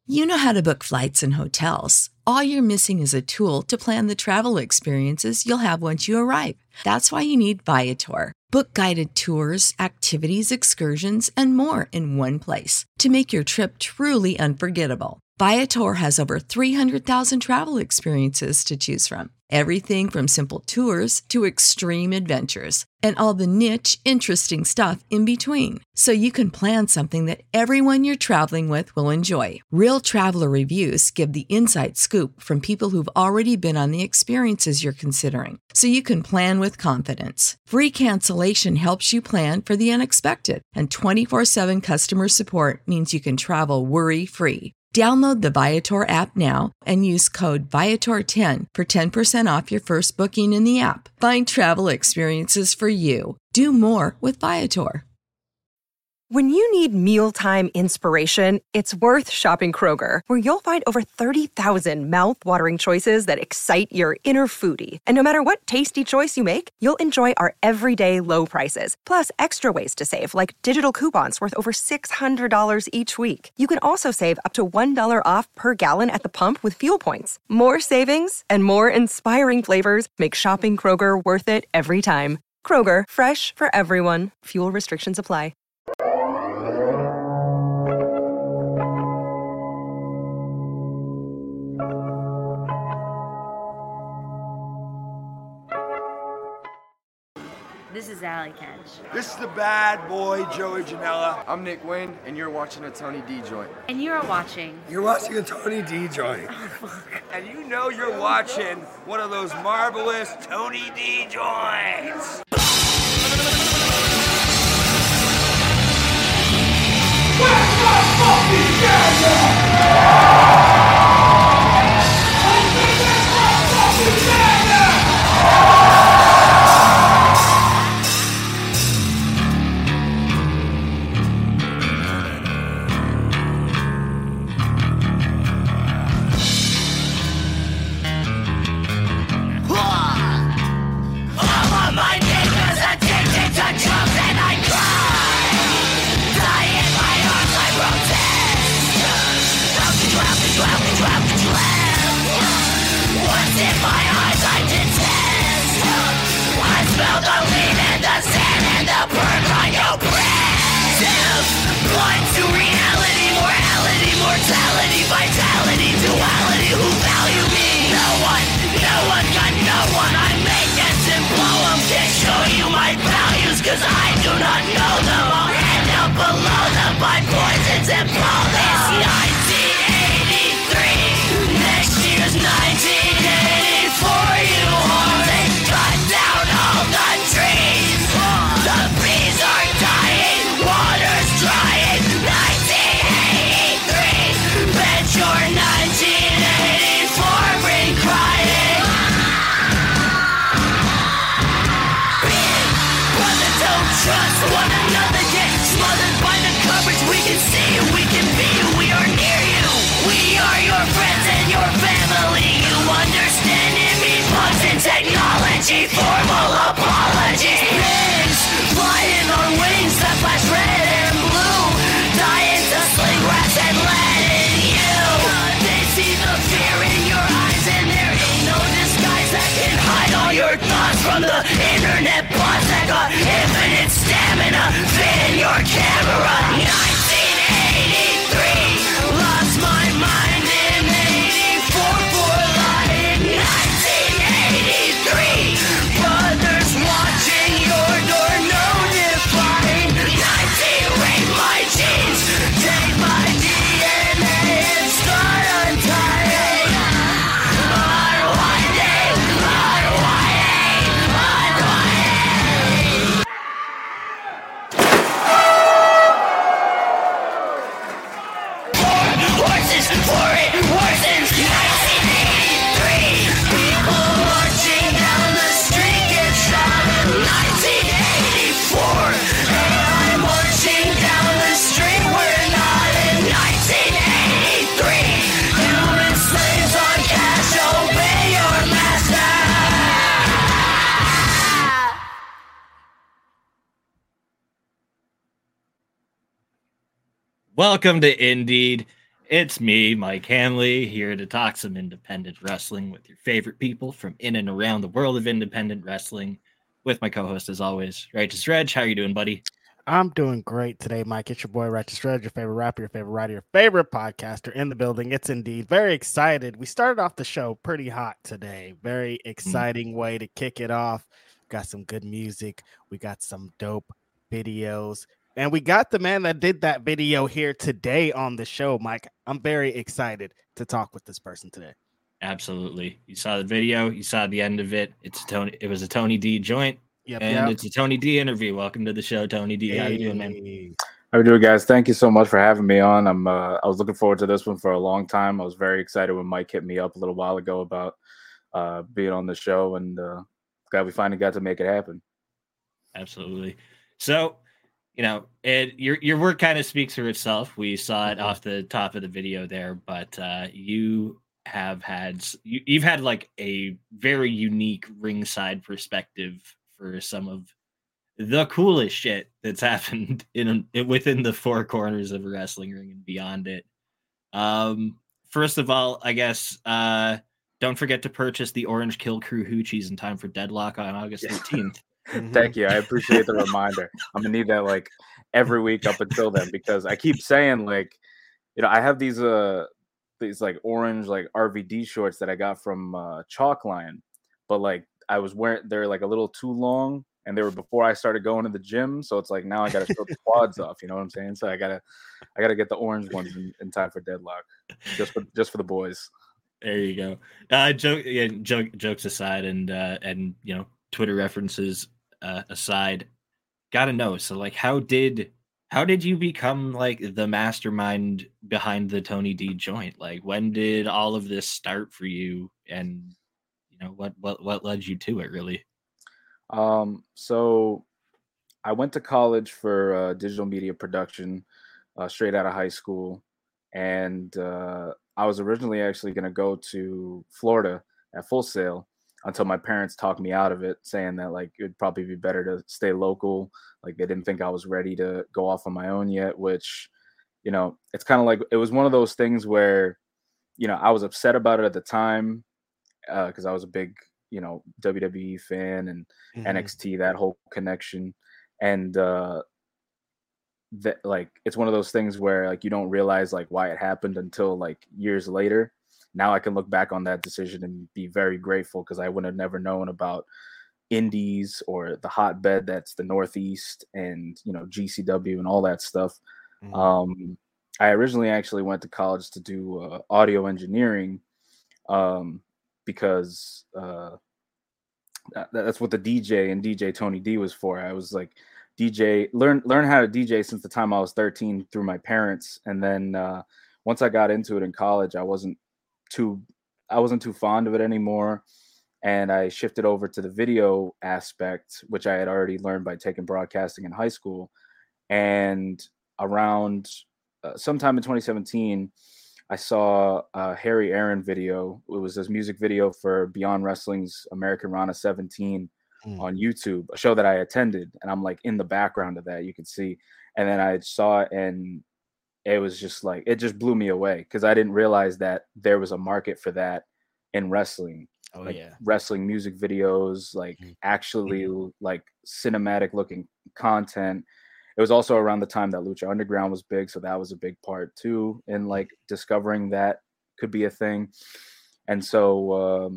You know how to book flights and hotels. All you're missing is a tool to plan the travel experiences you'll have once you arrive. That's why you need Viator. Book guided tours, activities, excursions, and more in one place to make your trip truly unforgettable. Viator has over 300,000 travel experiences to choose from. Everything from simple tours to extreme adventures and all the niche, interesting stuff in between. So you can plan something that everyone you're traveling with will enjoy. Real traveler reviews give the inside scoop from people who've already been on the experiences you're considering. So you can plan with confidence. Free cancellation helps you plan for the unexpected. And 24/7 customer support means you can travel worry-free. Download the Viator app now and use code Viator10 for 10% off your first booking in the app. Find travel experiences for you. Do more with Viator. When you need mealtime inspiration, it's worth shopping Kroger, where you'll find over 30,000 mouth-watering choices that excite your inner foodie. And no matter what tasty choice you make, you'll enjoy our everyday low prices, plus extra ways to save, like digital coupons worth over $600 each week. You can also save up to $1 off per gallon at the pump with fuel points. More savings and more inspiring flavors make shopping Kroger worth it every time. Kroger, fresh for everyone. Fuel restrictions apply. This is Allie Kench. This is the bad boy, Joey Janela. I'm Nick Wayne, and you're watching a Tony D joint. And you're watching. You're watching a Tony D joint. Oh, fuck. And you know you're watching one of those marvelous Tony D joints. Where's my fucking vitality, duality, who value me? No one got no one. I make ends and blow them. Can't show you my values, cause I do not know them. I'll end up below them by poisons and blow them. It's 1983, next year's 1984. You are, they cut down all the trees. The bees are dying, water's drying. 1983, bet your 1984 bring crying. Brother, don't trust one another. Get smothered by the coverage. We can see you, we can be you, we are near you. We are your friends and your family. You understand it means bugs and technology. Formal apologies. Pigs flying on wings that flash red and blue. Dying to sling rats and lead in you. They see the fear in your eyes and there ain't no disguise that can hide all your thoughts from the internet bots that got infinite stamina. Fit in your camera. 1983, lost my mind in 84 for lying. 1983, brothers watching your door, no defying. 19, rape my genes, take my DNA and start untying. Unwinding, unwinding, unwinding. Horses for it worsens. 1983, people marching down the street get shot in 1984. And I'm marching down the street, we're not in 1983. Human slaves on cash, obey your master. Welcome to Indeed. It's me, Mike Hanley, here to talk some independent wrestling with your favorite people from in and around the world of independent wrestling. With my co-host, as always, Righteous Reg. How you doing, buddy? I'm doing great today, Mike. It's your boy, Righteous Reg, your favorite rapper, your favorite writer, your favorite podcaster in the building. It's indeed very excited. We started off the show pretty hot today. Very exciting way to kick it off. Got some good music. We got some dope videos. And we got the man that did that video here today on the show, Mike. I'm very excited to talk with this person today. Absolutely. You saw the video. You saw the end of it. It was a Tony D joint. Yep. It's a Tony D interview. Welcome to the show, Tony D. How you doing, man? How we doing, guys? Thank you so much for having me on. I was looking forward to this one for a long time. I was very excited when Mike hit me up a little while ago about being on the show, and glad we finally got to make it happen. Absolutely. So, your work kind of speaks for itself. We saw it off the top of the video there, but you've had like a very unique ringside perspective for some of the coolest shit that's happened within the four corners of a wrestling ring and beyond it. First of all, I guess don't forget to purchase the Orange Kill Crew hoochies in time for Deadlock on August 13th. Thank you. I appreciate the reminder. I'm gonna need that like every week up until then, because I keep saying like, I have these like orange like RVD shorts that I got from Chalk Line, but like I was wearing, they're like a little too long, and they were before I started going to the gym, so it's like now I gotta show the quads off. You know what I'm saying? So I gotta get the orange ones in time for Deadlock, just for the boys. There you go. Jokes aside, and Twitter references aside, gotta know. So like, how did you become like the mastermind behind the Tony D joint? Like, when did all of this start for you? And what led you to it, really? So I went to college for digital media production, straight out of high school, and I was originally actually going to go to Florida at Full Sail until my parents talked me out of it, saying that like it would probably be better to stay local. Like they didn't think I was ready to go off on my own yet, which, it's kind of like, it was one of those things where, I was upset about it at the time because I was a big, WWE fan and NXT, that whole connection. And that like, it's one of those things where like, you don't realize like why it happened until like years later. Now I can look back on that decision and be very grateful, because I would have never known about indies or the hotbed that's the Northeast and, GCW and all that stuff. I originally actually went to college to do audio engineering, because that's what the DJ and DJ Tony D was for. I was like learn how to DJ since the time I was 13 through my parents, and then once I got into it in college, I wasn't too fond of it anymore, and I shifted over to the video aspect, which I had already learned by taking broadcasting in high school. And around sometime in 2017, I saw a Harry Aaron video. It was this music video for Beyond Wrestling's American Rana 17 on YouTube, a show that I attended, and I'm like in the background of that, you could see. And then I saw it, and it was just like, it just blew me away, because I didn't realize that there was a market for that in wrestling. Wrestling music videos, like actually like cinematic looking content. It was also around the time that Lucha Underground was big, so that was a big part too in like discovering that could be a thing. And so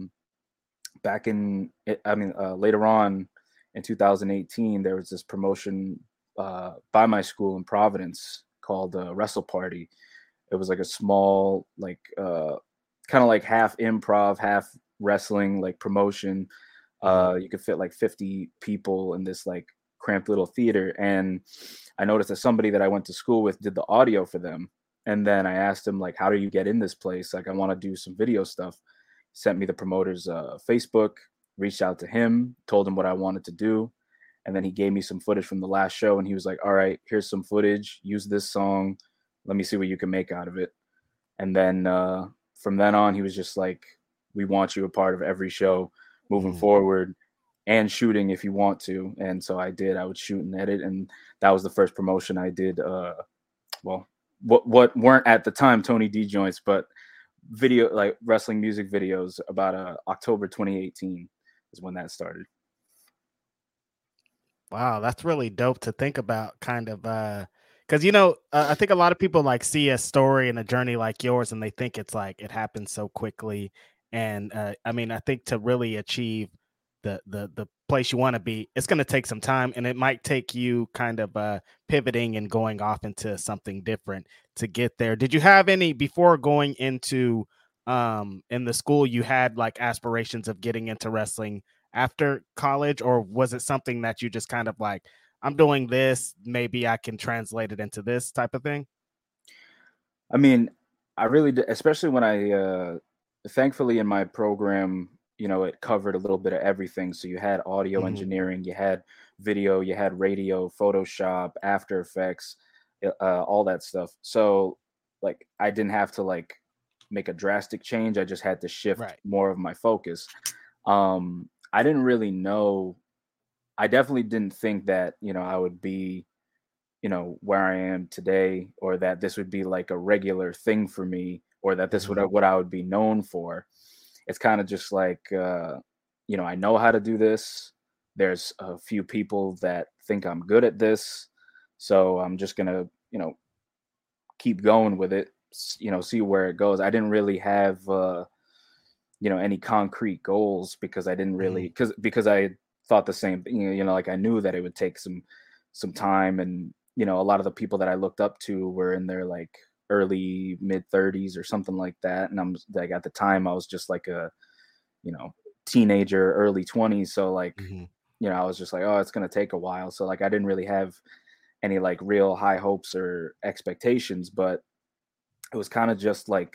later on in 2018, there was this promotion by my school in Providence called Wrestle Party. It was like a small, like kind of like half improv, half wrestling like promotion. You could fit like 50 people in this like cramped little theater. And I noticed that somebody that I went to school with did the audio for them. And then I asked him like, how do you get in this place? Like, I want to do some video stuff. He sent me the promoter's Facebook, reached out to him, told him what I wanted to do. And then he gave me some footage from the last show, and he was like, all right, here's some footage, use this song, let me see what you can make out of it. And then from then on, he was just like, we want you a part of every show moving forward, and shooting if you want to. And so I did. I would shoot and edit, and that was the first promotion I did. what weren't at the time Tony D joints, but video like wrestling music videos. About October 2018 is when that started. Wow, that's really dope to think about, kind of, because I think a lot of people like see a story and a journey like yours, and they think it's like it happens so quickly. And I mean, I think to really achieve the place you want to be, it's going to take some time, and it might take you kind of pivoting and going off into something different to get there. Did you have any before going into in the school? You had like aspirations of getting into wrestling after college, or was it something that you just kind of like, I'm doing this, maybe I can translate it into this type of thing? I mean, I really did, especially when I thankfully in my program, it covered a little bit of everything. So you had audio engineering, you had video, you had radio, Photoshop, After Effects, all that stuff. So like I didn't have to like make a drastic change. I just had to shift more of my focus. I didn't really know. I definitely didn't think that, I would be, where I am today, or that this would be like a regular thing for me, or that this would what I would be known for. It's kind of just like, I know how to do this. There's a few people that think I'm good at this. So I'm just going to, keep going with it, see where it goes. I didn't really have, any concrete goals, because I didn't really, because I thought the same thing, like I knew that it would take some time. And, a lot of the people that I looked up to were in their like early mid 30s or something like that. And I'm like, at the time I was just like a, teenager, early 20s. So like, I was just like, oh, it's going to take a while. So like, I didn't really have any like real high hopes or expectations, but it was kind of just like,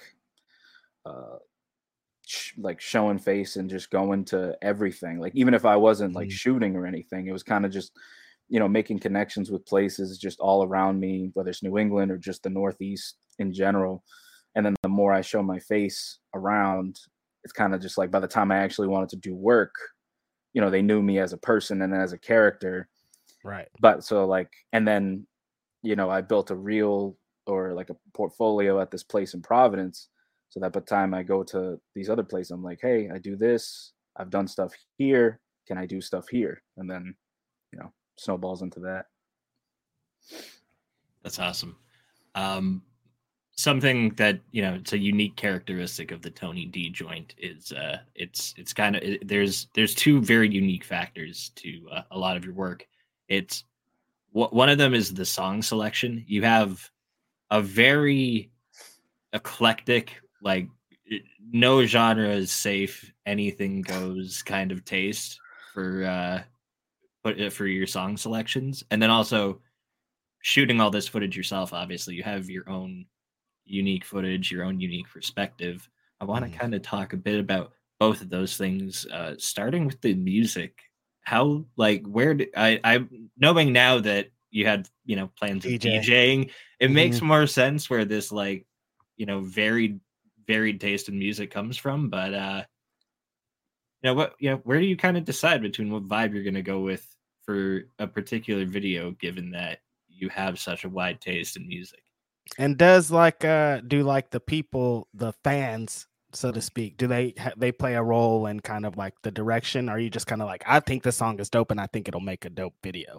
like showing face and just going to everything. Like, even if I wasn't like shooting or anything, it was kind of just, making connections with places just all around me, whether it's New England or just the Northeast in general. And then the more I show my face around, it's kind of just like, by the time I actually wanted to do work, they knew me as a person and as a character. Right. But so like, and then, I built a reel or like a portfolio at this place in Providence. So that by the time I go to these other places, I'm like, hey, I do this. I've done stuff here. Can I do stuff here? And then, snowballs into that. That's awesome. Something that, it's a unique characteristic of the Tony D joint is it's kind of, there's two very unique factors to a lot of your work. It's one of them is the song selection. You have a very eclectic, like no genre is safe, anything goes kind of taste for your song selections. And then also shooting all this footage yourself, obviously you have your own unique footage, your own unique perspective. I want to kind of talk a bit about both of those things, starting with the music. How, like, where did I knowing now that you had, plans of DJing, it makes more sense where this, like, varied taste in music comes from. But where do you kind of decide between what vibe you're going to go with for a particular video, given that you have such a wide taste in music? And does like do like the people, the fans, so to speak, do they play a role in kind of like the direction? Or are you just kind of like, I think the song is dope and I think it'll make a dope video?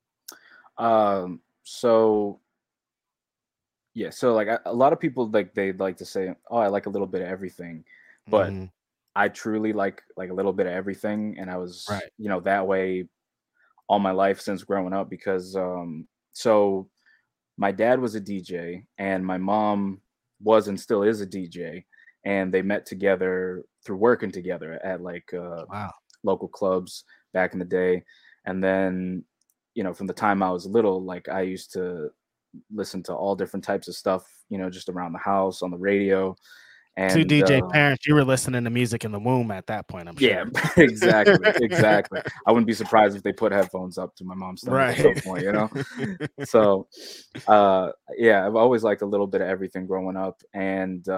So yeah, so like a lot of people, like, they like to say, oh, I like a little bit of everything, but I truly like a little bit of everything. And I was that way all my life since growing up, because so my dad was a DJ and my mom was and still is a DJ, and they met together through working together at like local clubs back in the day. And then, from the time I was little, like I used to listen to all different types of stuff, just around the house, on the radio. And two DJ parents, you were listening to music in the womb at that point, I'm sure. Yeah, exactly. I wouldn't be surprised if they put headphones up to my mom's stomach at some point, So, I've always liked a little bit of everything growing up. And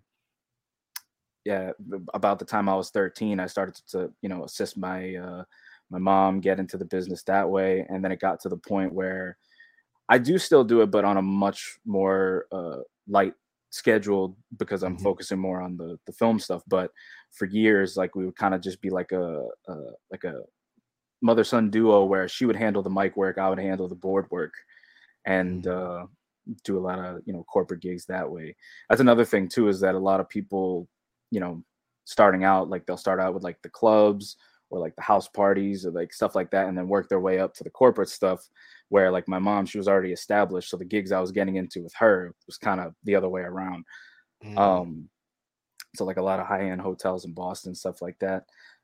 about the time I was 13, I started to, assist my mom get into the business that way. And then it got to the point where I do still do it, but on a much more light schedule because I'm focusing more on the film stuff. But for years, like we would kind of just be like a mother-son duo where she would handle the mic work, I would handle the board work, and do a lot of, you know, corporate gigs that way. That's another thing too, is that a lot of people, you know, starting out, like they'll start out with like the clubs or like the house parties or like stuff like that, and then work their way up to the corporate stuff, where like my mom, she was already established, so the gigs I was getting into with her was kind of the other way around. So like a lot of high-end hotels in Boston, stuff like that.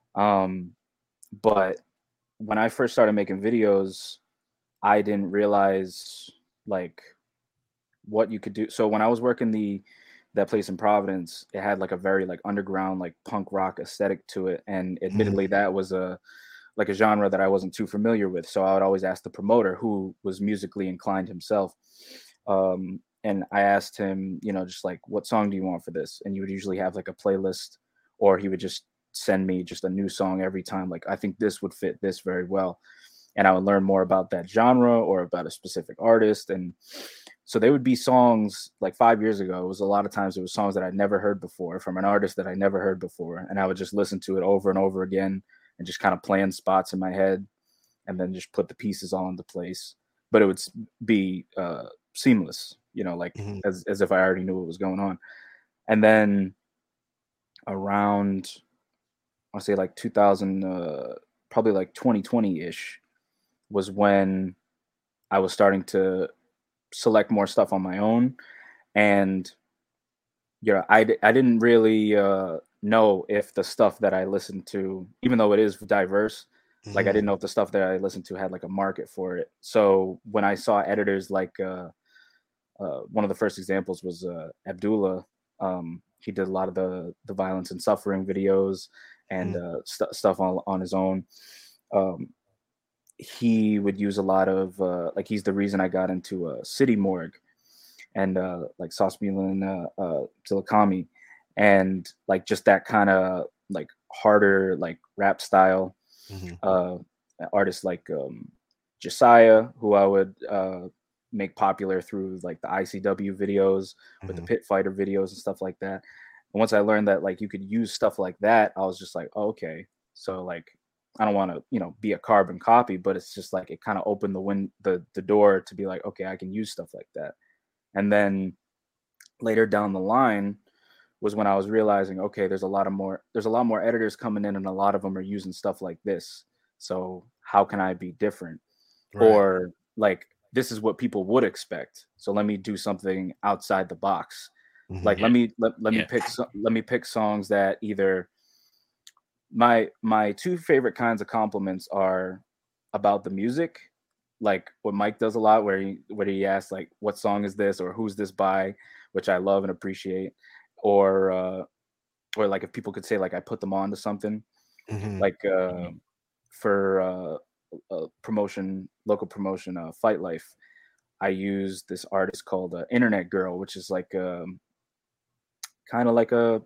But when I first started making videos, I didn't realize like what you could do. So when I was working that place in Providence, it had like a very like underground, like punk rock aesthetic to it. And admittedly, that was a genre that I wasn't too familiar with. So I would always ask the promoter, who was musically inclined himself. And I asked him, you know, just like, what song do you want for this? And you would usually have like a playlist, or he would just send me just a new song every time. Like, I think this would fit this very well. And I would learn more about that genre or about a specific artist. And so they would be songs like 5 years ago. It was a lot of times it was songs that I'd never heard before from an artist that I never heard before. And I would just listen to it over and over again and just kind of plan spots in my head and then just put the pieces all into place. But it would be seamless, you know, like as if I already knew what was going on. And then around, I'll say like 2000, probably like 2020-ish was when I was starting to select more stuff on my own. And yeah, I didn't really know if the stuff that I listened to, even though it is diverse, like I didn't know if the stuff that I listened to had like a market for it. So when I saw editors like one of the first examples was Abdullah. He did a lot of the violence and suffering videos and stuff on his own. He would use a lot of like, he's the reason I got into City Morgue and like Sauce Milan Tilakami, and like just that kind of like harder like rap style. Artists like Josiah, who I would make popular through like the ICW videos with the Pit Fighter videos and stuff like that. And once I learned that like you could use stuff like that, I was just like, oh, okay, so like I don't want to, you know, be a carbon copy, but it's just like it kind of opened the door to be like, okay, I can use stuff like that. And then later down the line was when I was realizing, okay, there's a lot more editors coming in, and a lot of them are using stuff like this. So how can I be different? Right. Or like, this is what people would expect, so let me do something outside the box. Like let me pick songs that either my two favorite kinds of compliments are about the music, like what Mike does a lot, where he asks like, what song is this, or who's this by, which I love and appreciate. Or like if people could say like I put them on to something, like for local promotion, Fight Life, I use this artist called Internet Girl, which is like kind of like a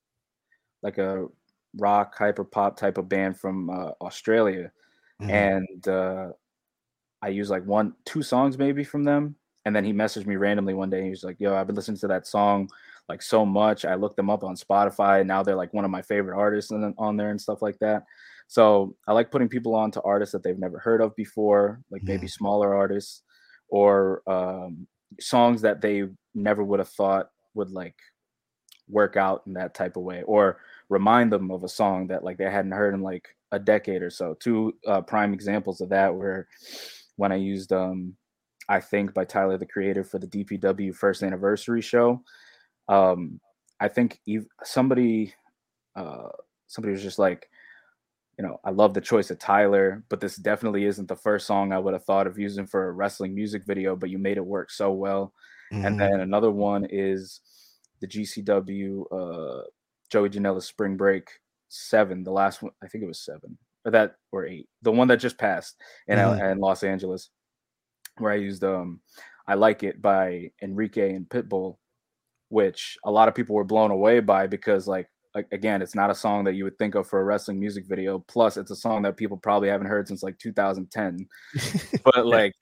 rock hyper pop type of band from Australia. And I use like 1-2 songs maybe from them. And then he messaged me randomly one day. He was like, yo, I've been listening to that song like so much. I looked them up on Spotify, and now they're like one of my favorite artists on there and stuff like that. So I like putting people on to artists that they've never heard of before, like maybe smaller artists, or songs that they never would have thought would like work out in that type of way, or remind them of a song that like they hadn't heard in like a decade or so. Two prime examples of that were when I used I Think by Tyler the Creator for the DPW first anniversary show. I think somebody was just like, you know, I love the choice of Tyler, but this definitely isn't the first song I would have thought of using for a wrestling music video, but you made it work so well. And then another one is the GCW Joey Janela Spring Break 7, the last one, I think it was 7 or 8, the one that just passed in Los Angeles, where I used I Like It by Enrique and Pitbull, which a lot of people were blown away by, because like again, it's not a song that you would think of for a wrestling music video. Plus, it's a song that people probably haven't heard since like 2010. But like,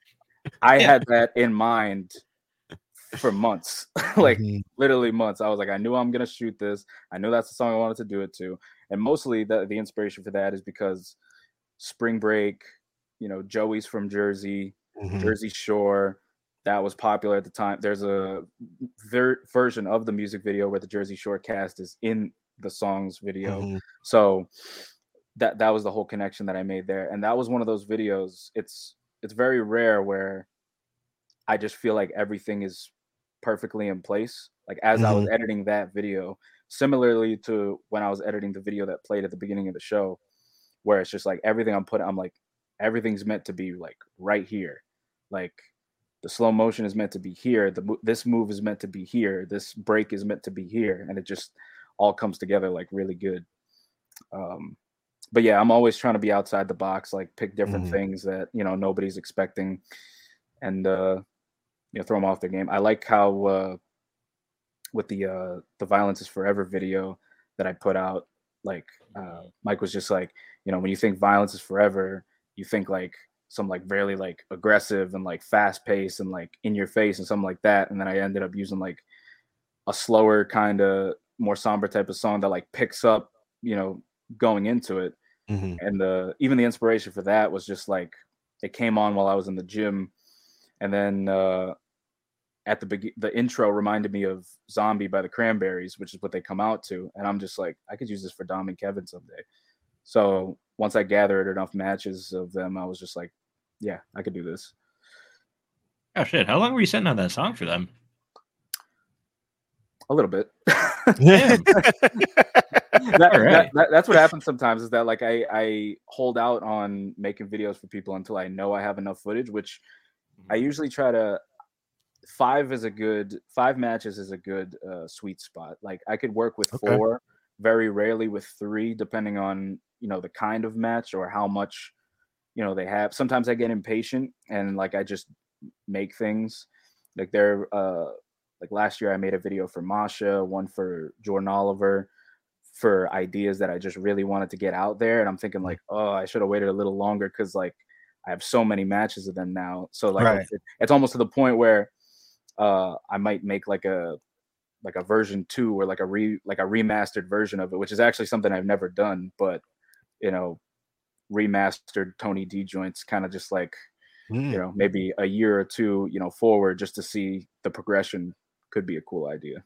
I had that in mind for months, like Mhm. literally months. I was like, I knew I'm gonna shoot this. I knew that's the song I wanted to do it to, and mostly the inspiration for that is because Spring Break, Joey's from Jersey, Mhm. Jersey Shore. That was popular at the time. There's a version of the music video where the Jersey Shore cast is in the song's video. Mhm. So that was the whole connection that I made there. And that was one of those videos. It's very rare where I just feel like everything is perfectly in place. Like as I was Mhm. editing that video, similarly to when I was editing the video that played at the beginning of the show, where it's just like everything I'm like, everything's meant to be like right here. Like the slow motion is meant to be here. This move is meant to be here. This break is meant to be here. And it just all comes together like really good. But yeah, I'm always trying to be outside the box, like pick different Mhm. things that, nobody's expecting and, throw them off their game. I like how, with the Violence is Forever video that I put out, like Mike was just like, when you think violence is forever, you think like some like very like aggressive and like fast paced and like in your face and something like that. And then I ended up using like a slower kind of more somber type of song that like picks up, going into it. Mhm. And even the inspiration for that was just like it came on while I was in the gym, and then at the intro reminded me of Zombie by the Cranberries, which is what they come out to. And I'm just like, I could use this for Dom and Kevin someday. So once I gathered enough matches of them, I was just like, yeah, I could do this. Oh shit! How long were you sitting on that song for them? A little bit. Damn. All right. That's what happens sometimes is that like I hold out on making videos for people until I know I have enough footage, which I usually try to. 5 matches is a good sweet spot. Like I could work with Okay. 4, very rarely with 3, depending on the kind of match or how much they have. Sometimes I get impatient and like I just make things. Like like last year I made a video for Masha, one for Jordan Oliver, for ideas that I just really wanted to get out there. And I'm thinking like, oh, I should have waited a little longer because like I have so many matches of them now. So like Right. it's almost to the point where I might make like a version 2 or like a remastered version of it, which is actually something I've never done. But remastered Tony D joints, kind of just like maybe a year or two forward, just to see the progression, could be a cool idea.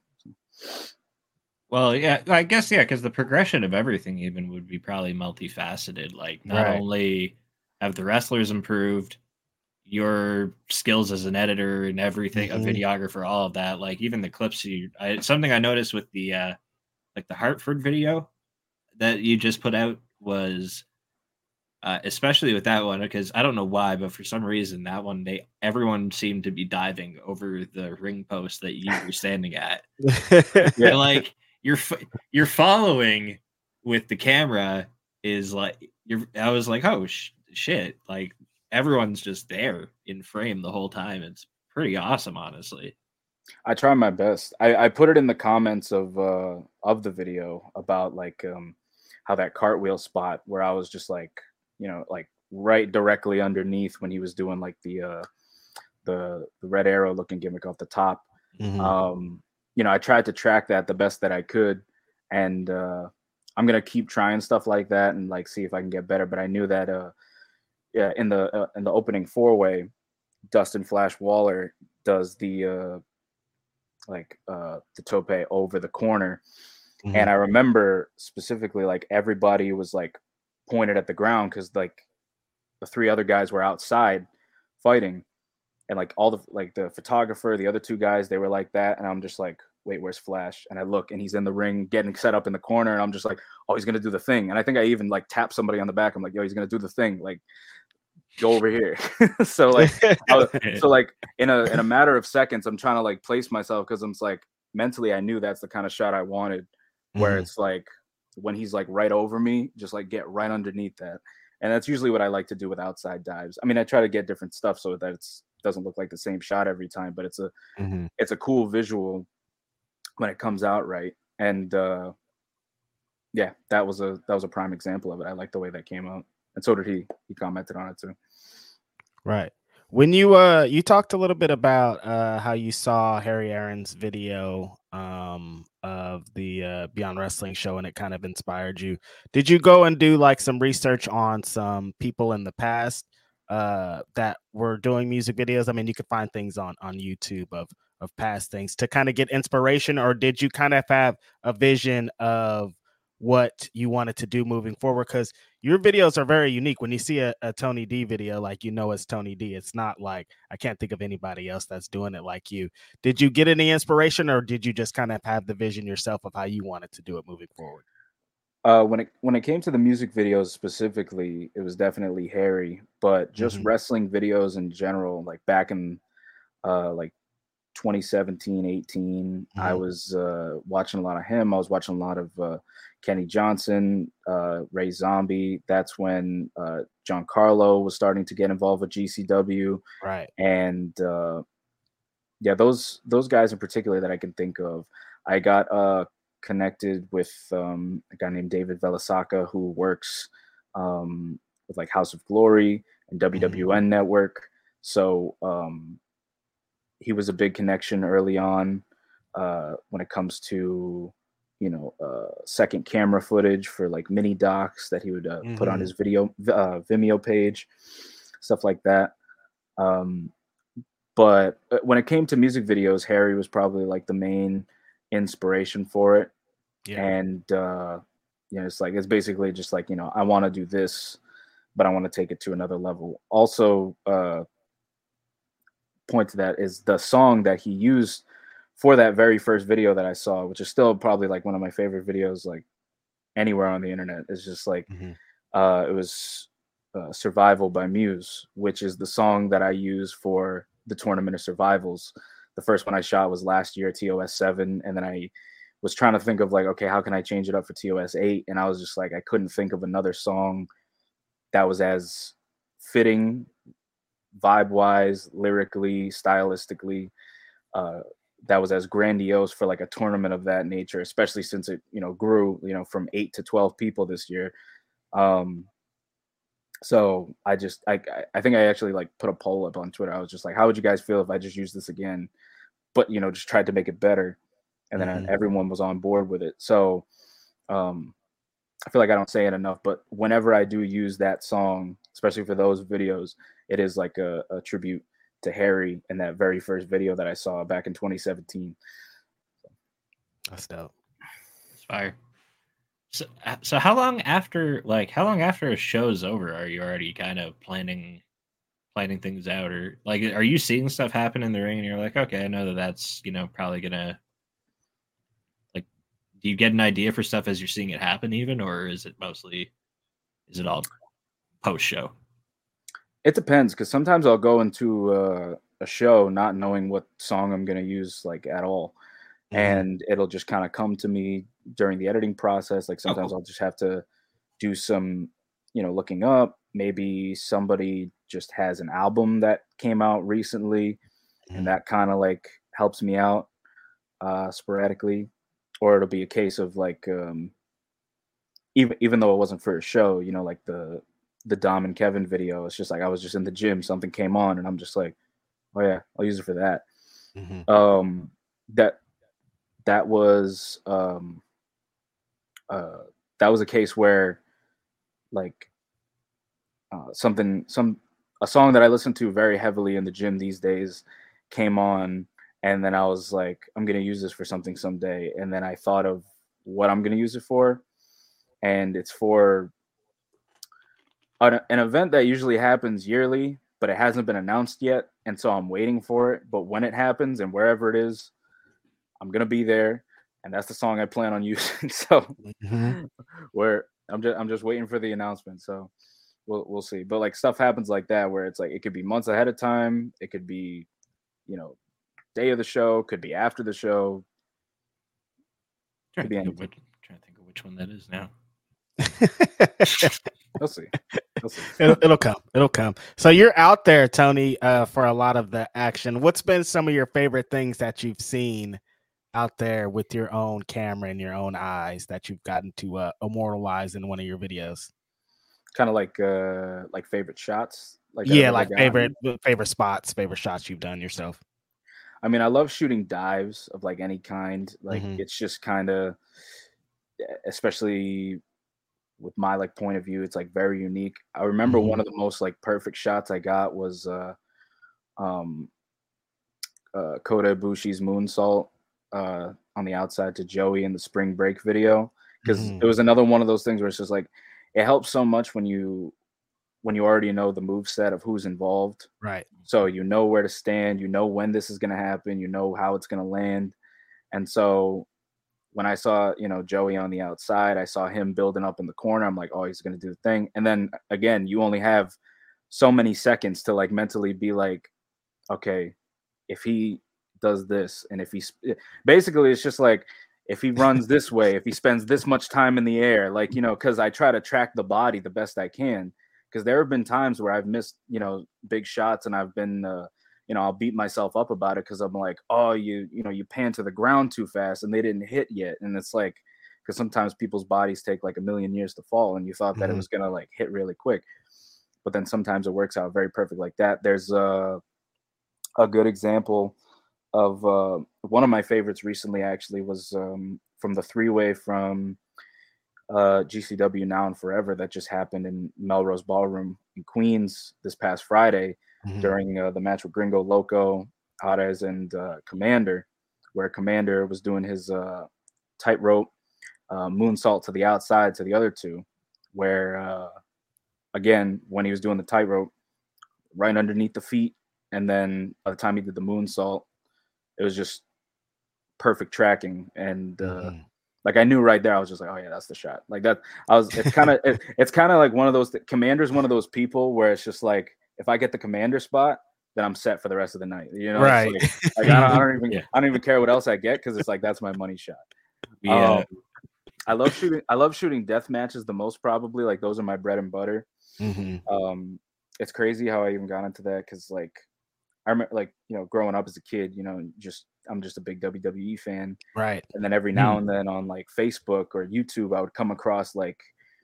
Well, yeah, I guess yeah, because the progression of everything even would be probably multifaceted. Like not Right. only have the wrestlers improved, your skills as an editor and everything, a Mhm. videographer, all of that. Like even the clips something I noticed with the like the Hartford video that you just put out was especially with that one, because I don't know why, but for some reason that one everyone seemed to be diving over the ring post that you were standing at. Yeah. And, like you're following with the camera is like I was like, oh shit, like everyone's just there in frame the whole time. It's pretty awesome, honestly. I try my best. I put it in the comments of the video about like how that cartwheel spot where I was just like, like right directly underneath when he was doing like the red arrow looking gimmick off the top. Mhm. I tried to track that the best that I could, and I'm gonna keep trying stuff like that and like see if I can get better. But I knew that yeah, in the opening 4-way, Dustin Flash Waller does the tope over the corner. Mhm. And I remember specifically like everybody was like pointed at the ground because like the 3 other guys were outside fighting, and like all the photographer, the other 2 guys, they were like that, and I'm just like, wait, where's Flash? And I look and he's in the ring getting set up in the corner, and I'm just like, oh, he's gonna do the thing. And I think I even like tapped somebody on the back. I'm like, yo, he's gonna do the thing, like go over here. So like in a matter of seconds, I'm trying to like place myself because I'm like mentally I knew that's the kind of shot I wanted, where Mhm. it's like when he's like right over me, just like get right underneath that. And that's usually what I like to do with outside dives. I mean, I try to get different stuff so that it doesn't look like the same shot every time, but it's Mhm. a cool visual when it comes out right. And yeah, that was a prime example of it. I like the way that came out, and so did he. He commented on it too. Right. When you talked a little bit about how you saw Harry Aaron's video of the Beyond Wrestling show and it kind of inspired you. Did you go and do like some research on some people in the past that were doing music videos? I mean, you could find things on YouTube of past things to kind of get inspiration, or did you kind of have a vision of what you wanted to do moving forward? Because your videos are very unique. When you see a Tony D video, like, you know, it's Tony D. It's not like, I can't think of anybody else that's doing it like you. Did you get any inspiration, or did you just kind of have the vision yourself of how you wanted to do it moving forward? When it came to the music videos specifically, it was definitely Harry, but just wrestling videos in general, like back in like 2017, 18, I was watching a lot of him. I was watching a lot of Kenny Johnson, Ray Zombie. That's when Giancarlo was starting to get involved with GCW. Right. And yeah, those guys in particular that I can think of. I got connected with a guy named David Velasaka, who works with like House of Glory and WWN Network. So he was a big connection early on when it comes to, you know, second camera footage for like mini docs that he would put on his Vimeo page, stuff like that. But when it came to music videos, Harry was probably like the main inspiration for it. Yeah. And you know, it's basically just like, you know, I want to do this, but I want to take it to another level. Also, point to that is the song that he used for that very first video that I saw, which is still probably like one of my favorite videos, like anywhere on the internet. It's just like it was Survival by Muse, which is the song that I use for the Tournament of Survivals. The first one I shot was last year, TOS 7, and then I was trying to think of like, okay, how can I change it up for TOS 8? And I was just like, I couldn't think of another song that was as fitting vibe-wise, lyrically, stylistically, that was as grandiose for like a tournament of that nature, especially since it, you know, grew, you know, from 8 to 12 people this year. So I think I actually like put a poll up on Twitter. I was just like, how would you guys feel if I just used this again, but, you know, just tried to make it better? And then everyone was on board with it. So I feel like I don't say it enough, but whenever I do use that song, especially for those videos, it is like a tribute to Harry in that very first video that I saw back in 2017. That's dope. It's fire. So how long after a show's over are you already kind of planning things out, or like, are you seeing stuff happen in the ring and you're like, okay, I know that's, you know, probably gonna, like, do you get an idea for stuff as you're seeing it happen even, or is it all post show? It depends, because sometimes I'll go into a show not knowing what song I'm going to use, like, at all. And it'll just kind of come to me during the editing process. Like, sometimes I'll just have to do some, you know, looking up. Maybe somebody just has an album that came out recently, and that kind of like helps me out sporadically. Or it'll be a case of like, even though it wasn't for a show, you know, like the Dom and Kevin video, it's just like I was just in the gym, something came on, and I'm just like, oh yeah, I'll use it for that. That was a case where like a song that I listen to very heavily in the gym these days came on, and then I was like, I'm gonna use this for something someday, and then I thought of what I'm gonna use it for, and it's for an event that usually happens yearly, but it hasn't been announced yet, and so I'm waiting for it. But when it happens and wherever it is, I'm gonna be there, and that's the song I plan on using. So where I'm just waiting for the announcement. So we'll see. But like, stuff happens like that where it's like it could be months ahead of time, it could be, you know, day of the show, could be after the show. Trying to think of which one that is now. We'll see. It'll come. So you're out there, Tony, for a lot of the action. What's been some of your favorite things that you've seen out there with your own camera and your own eyes that you've gotten to immortalize in one of your videos? Kind of like favorite shots. Yeah, like favorite spots, favorite shots you've done yourself. I mean, I love shooting dives of like any kind. Like it's just kind of, especially with my like point of view, it's like very unique. I remember one of the most like perfect shots I got was Kota Ibushi's moonsault on the outside to Joey in the spring break video, because it was another one of those things where it's just like it helps so much when you already know the move set of who's involved, right? So you know where to stand, you know when this is going to happen, you know how it's going to land. And so when I saw, Joey on the outside, I saw him building up in the corner. I'm like, oh, he's going to do the thing. And then again, you only have so many seconds to like mentally be like, okay, if he does this, and if basically it's just like, if he runs this way, if he spends this much time in the air, like, because I try to track the body the best I can, because there have been times where I've missed, big shots, and I've been, I'll beat myself up about it because I'm like, oh, you pan to the ground too fast and they didn't hit yet. And it's like, because sometimes people's bodies take like a million years to fall, and you thought that it was going to like hit really quick. But then sometimes it works out very perfect like that. There's a good example of one of my favorites recently actually was from the three-way from GCW Now and Forever that just happened in Melrose Ballroom in Queens this past Friday during the match with Gringo Loco, Ares, and Commander, where Commander was doing his tightrope moonsault to the outside to the other two, where again, when he was doing the tightrope, right underneath the feet, and then by the time he did the moonsault, it was just perfect tracking. And like I knew right there, I was just like, oh yeah, that's the shot. Like that, it's kind of like one of those, Commander's one of those people where it's just like, if I get the Commander spot, then I'm set for the rest of the night. Right. Like I don't even care what else I get, because it's like, that's my money shot. Yeah. I love shooting death matches the most, probably. Like those are my bread and butter. It's crazy how I even got into that, because like I remember, like, growing up as a kid, I'm just a big WWE fan, right? And then every now and then on like Facebook or YouTube, I would come across like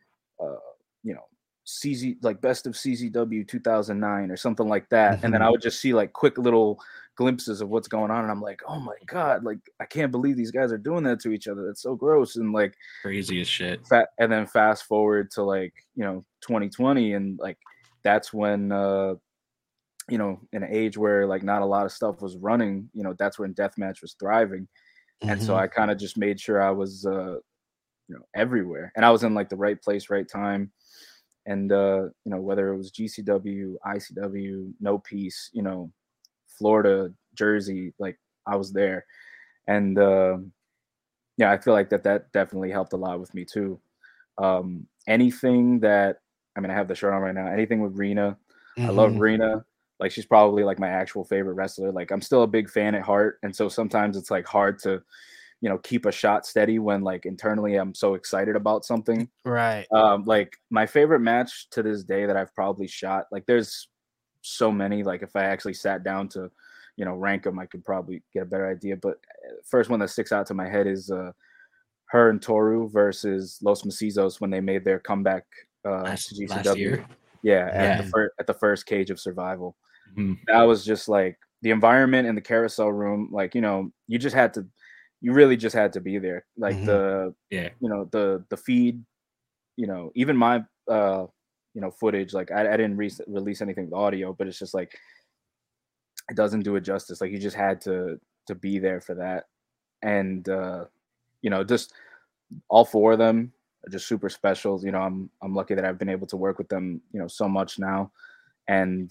CZ, like best of CZW 2009 or something like that, and then I would just see like quick little glimpses of what's going on, and I'm like, oh my god, like I can't believe these guys are doing that to each other. That's so gross and like crazy as shit. And then fast forward to like 2020, and like that's when in an age where like not a lot of stuff was running, that's when deathmatch was thriving. And so I kind of just made sure I was everywhere, and I was in like the right place, right time. And whether it was GCW, ICW, No Peace, Florida, Jersey, like I was there. And I feel like that definitely helped a lot with me too. Anything that, I mean, I have the shirt on right now, anything with Rena, I love Rena. Like she's probably like my actual favorite wrestler. Like I'm still a big fan at heart, and so sometimes it's like hard to keep a shot steady when like internally I'm so excited about something. Right. Like my favorite match to this day that I've probably shot, like there's so many, like if I actually sat down to, rank them, I could probably get a better idea. But first one that sticks out to my head is her and Toru versus Los Macizos when they made their comeback to GCW. Last year. Yeah. At the first Cage of Survival. That was just like the environment in the carousel room. Like, you really just had to be there. Like the feed, even my, footage, like I didn't release anything with audio, but it's just like, it doesn't do it justice. Like you just had to be there for that. And, just all four of them are just super special. I'm lucky that I've been able to work with them, so much now. And,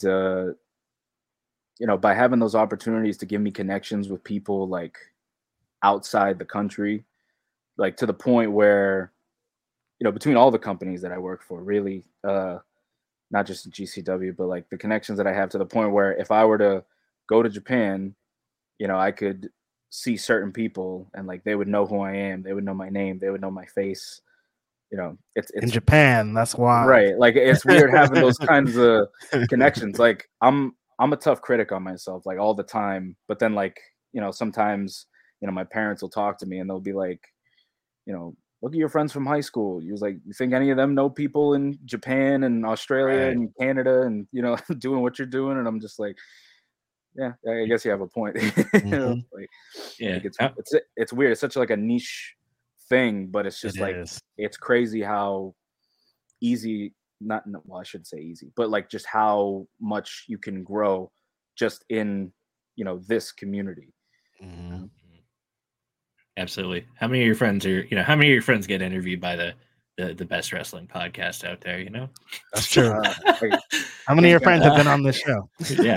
by having those opportunities to give me connections with people like outside the country, like to the point where, between all the companies that I work for, really, not just GCW, but like the connections that I have, to the point where if I were to go to Japan, I could see certain people and like they would know who I am, they would know my name, they would know my face. It's in Japan, that's why, right? Like it's weird having those kinds of connections. Like I'm a tough critic on myself, like all the time. But then like, sometimes, my parents will talk to me and they'll be like, look at your friends from high school. He was like, you think any of them know people in Japan and Australia Right. and Canada and, you know, doing what you're doing? And I'm just like, yeah, I guess you have a point. You know, Mhm. Yeah. it's weird. It's such like a niche thing, but it's just It like, is. it's crazy how easy, not, no, well, I shouldn't say easy, but like just how much you can grow just in, you know, this community. Mhm. Absolutely. How many of your friends are, how many of your friends get interviewed by the best wrestling podcast out there, you know? That's true. Like, How many of your can't friends have been on this show? Yeah.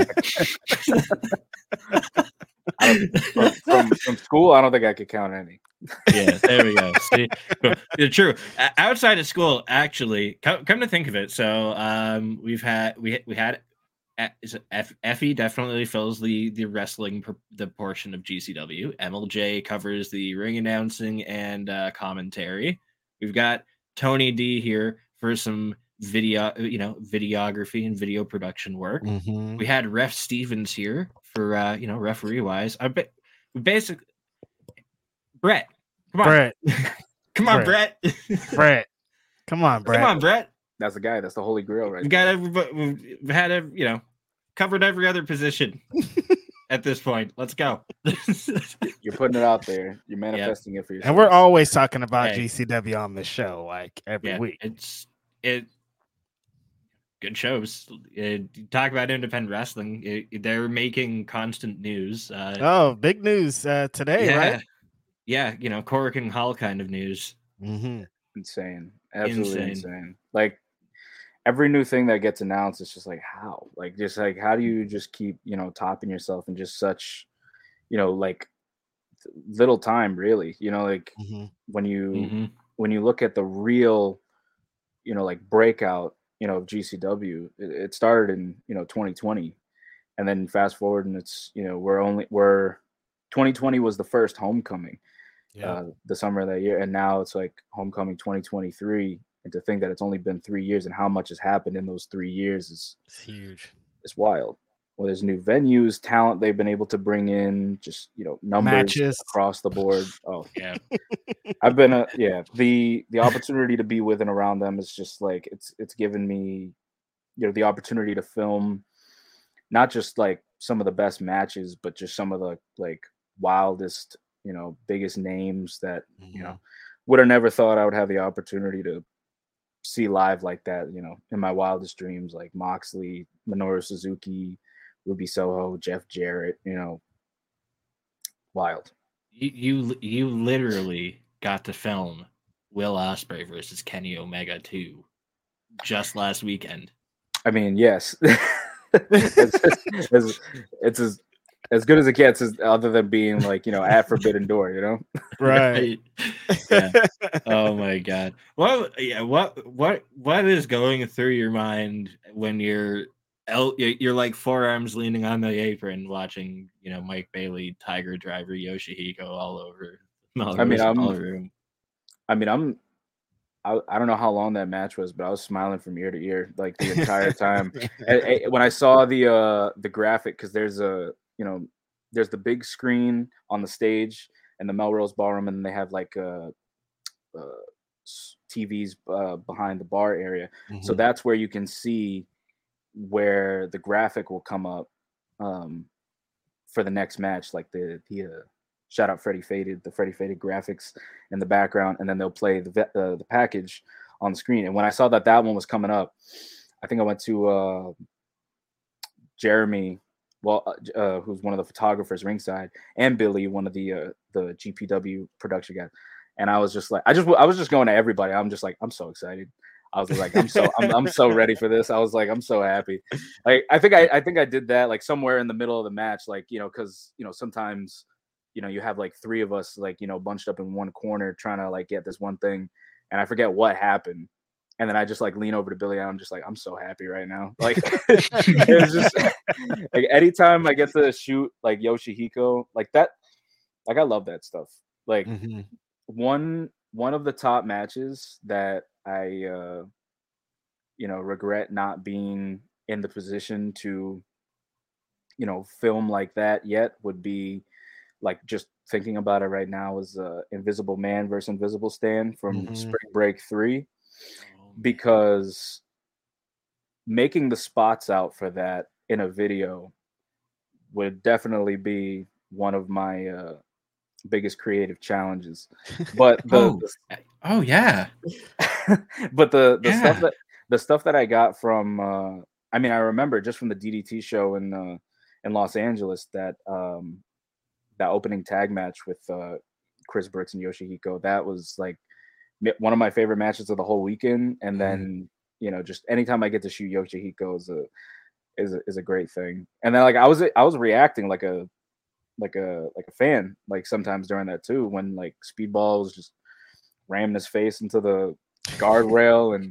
from school, I don't think I could count any. Yeah, there we go. See, but, true. Outside of school, actually, come to think of it, so we had Effie definitely fills the wrestling the portion of GCW. MLJ covers the ring announcing and commentary. We've got Tony D here for some videography and video production work. Mhm. We had Ref Stevens here for referee wise. I bet we basically Brett. Come on, Brett. come on, Brett. Brett. Come on, Brett. Come on, Brett. That's the guy. That's the holy grail, right? We got everybody. We've had covered every other position at this point. Let's go. You're putting it out there. You're manifesting it for yourself. And we're always talking about Hey. GCW on this show, like every week. Good shows. Talk about independent wrestling. They're making constant news. Big news today, right? Yeah, Korakuen Hall kind of news. Mm-hmm. Insane. Absolutely insane. Like every new thing that gets announced, it's just like how? Like just like how do you just keep, topping yourself in just such, like little time really, like when you look at the real, like breakout, of GCW, it started in, 2020, and then fast forward and it's, we're 2020 was the first homecoming, the summer of that year, and now it's like homecoming 2023, and to think that it's only been 3 years and how much has happened in those 3 years is huge. It's wild. Well, there's new venues, talent they've been able to bring in, just numbers matches across the board. Oh yeah, I've been the opportunity to be with and around them is just like it's given me the opportunity to film not just like some of the best matches, but just some of the like wildest, biggest names that would have never thought I would have the opportunity to see live like that, in my wildest dreams, like Moxley, Minoru Suzuki, Ruby Soho, Jeff Jarrett, wild. You literally got to film Will Ospreay versus Kenny Omega 2 just last weekend. I mean, yes. it's as good as it gets, other than being like, at Forbidden Door, Right. Yeah. Oh my God. Well, yeah. What is going through your mind when you're like forearms leaning on the apron watching, Mike Bailey, Tiger Driver, Yoshihiko all over. I don't know how long that match was, but I was smiling from ear to ear like the entire time. When I saw the graphic, because there's there's the big screen on the stage and the Melrose Ballroom, and they have like TVs behind the bar area. So that's where you can see where the graphic will come up for the next match, like the shout out Freddie Faded, the Freddie Faded graphics in the background, and then they'll play the package on the screen. And when I saw that one was coming up, I think I went to Jeremy, who's one of the photographers ringside, and Billy, one of the GPW production guys. And I was just like, I was just going to everybody. I'm just like, I'm so excited. I was like, I'm so ready for this. I was like, I'm so happy. Like, I think I did that like somewhere in the middle of the match, like, because sometimes you have like three of us like bunched up in one corner trying to like get this one thing, and I forget what happened. And then I just like lean over to Billy and I'm just like, I'm so happy right now. Like it's just like anytime I get to shoot like Yoshihiko like that, like I love that stuff. Like one of the top matches that I regret not being in the position to film like that yet would be like just thinking about it right now is Invisible Man versus Invisible Stan from Spring Break 3, because making the spots out for that in a video would definitely be one of my biggest creative challenges. But oh yeah. but the stuff that I got from I mean, I remember just from the DDT show in Los Angeles that that opening tag match with Chris Brooks and Yoshihiko, that was like one of my favorite matches of the whole weekend. And then just anytime I get to shoot Yoshihiko is a great thing. And then like I was reacting like a fan, like sometimes during that too, when like Speedball was just ramming his face into the guardrail and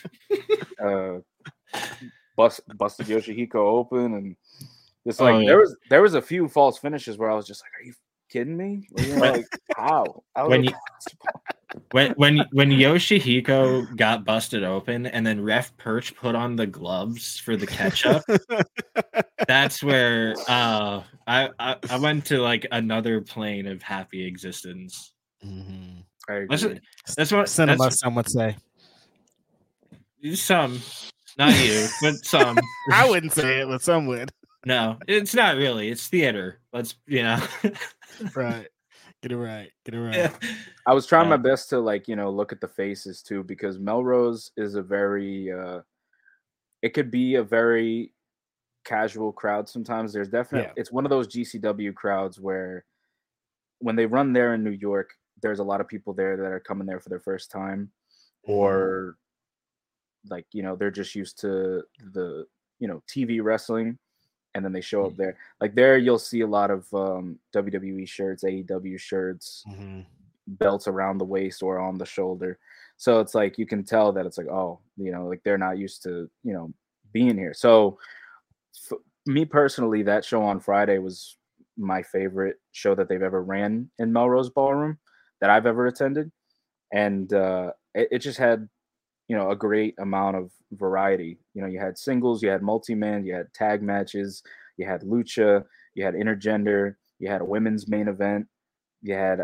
busted Yoshihiko open, and just like there was a few false finishes where I was just like, are you kidding me? Like, how? When Yoshihiko got busted open and then Ref Perch put on the gloves for the catch-up, that's where I went to like another plane of happy existence. That's what cinema, some would say. Some, not you, but some. I wouldn't say it, but some would. No, it's not really. It's theater. Let's right. Get it right. Yeah. I was trying my best to like, look at the faces too, because Melrose is a very it could be a very casual crowd sometimes. There's definitely it's one of those GCW crowds where when they run there in New York, there's a lot of people there that are coming there for their first time, or like, they're just used to the, TV wrestling. And then they show up there. Like there, you'll see a lot of WWE shirts, AEW shirts, belts around the waist or on the shoulder. So it's like you can tell that it's like, oh, like they're not used to, being here. So me personally, that show on Friday was my favorite show that they've ever ran in Melrose Ballroom that I've ever attended. And it just had, a great amount of variety. You had singles, you had multi-man, you had tag matches, you had lucha, you had intergender, you had a women's main event, you had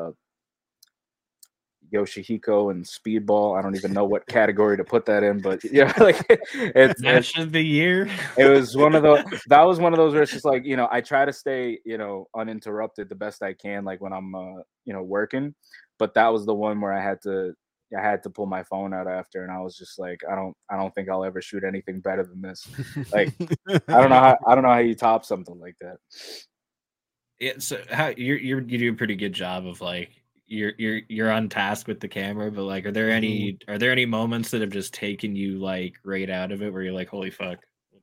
Yoshihiko and Speedball. I don't even know what category to put that in, but like it's match of the year. It was one of those. That was one of those where it's just like, I try to stay, uninterrupted the best I can, like when I'm working. But that was the one where I had to pull my phone out after, and I was just like, I don't think I'll ever shoot anything better than this. Like, I don't know how you top something like that. Yeah, so how you do a pretty good job of like you're on task with the camera, but like, are there any moments that have just taken you like right out of it where you're like, holy fuck?